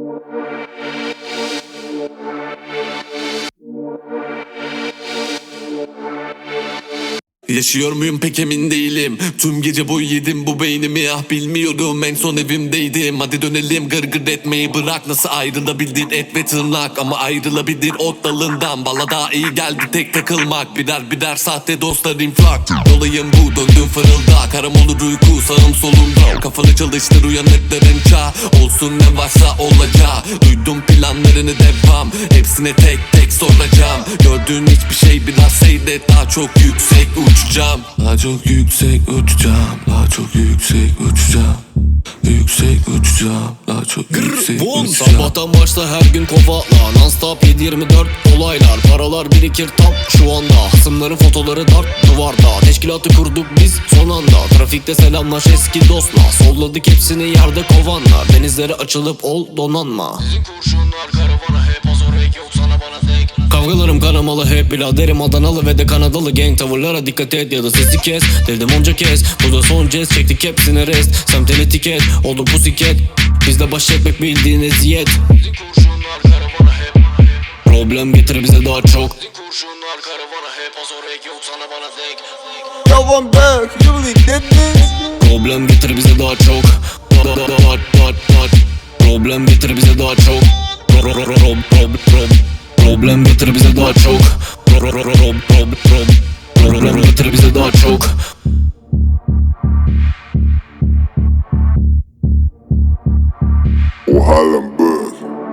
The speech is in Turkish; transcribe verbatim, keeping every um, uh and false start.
Yaşıyor muyum pek emin değilim. Tüm gece boyu yedim bu beynimi, ah bilmiyorum, en son evimdeydim. Hadi dönelim, gırgır etmeyi bırak. Nasıl ayrılabildin et ve tırnak, ama ayrılabilir ot dalından. Bala daha iyi geldi tek takılmak, birer birer sahte dostlar infak. Dolayım bu, döndüm fırıldak, haram olur uyku sağım solumda. Kafanı çalıştır, uyanıkların çağ olsun, ne varsa olacağı. Duydum planlarını, devam, hepsine tek tek soracağım. Gördüğün hiçbir şey biraz seyret, daha çok yüksek uçacağım. Daha çok yüksek uçacağım. Daha çok yüksek uçacağım. Yüksek uçacağım. Daha çok yüksek uçacağım. Sabahtan başla her gün kovala, non stop yedi yirmi dört olaylar. Paralar birikir tam şu anda, hasımların fotoları dart duvarda. Teşkilatı kurduk biz son anda, trafikte selamlaş eski dostla. Solladık hepsini yerde kovanla, denizlere açılıp ol donanma. Sizin kurşunlar karavana hep az orek, yok sana bana tek. Kavgalarım kanamalı hep biraderim Adanalı ve de Kanadalı. Gang tavırlara dikkat et ya da sesi kes. Dedim onca kez, bu da son cez, çektik hepsine rest. Semtel etiket, oldu pusiket, bizde baş etmek bildiğin eziyet. Sizin kurşunlar karavana hep, problem getir bize daha çok. Sizin kurşunlar karavana hep az orek, yok sana bana denk. Yo, I'm back, you really did this? Problem getir bize daha çok. Problem getir bize daha çok. Problem getir bize daha çok. Problem getir bize daha çok. O Harlem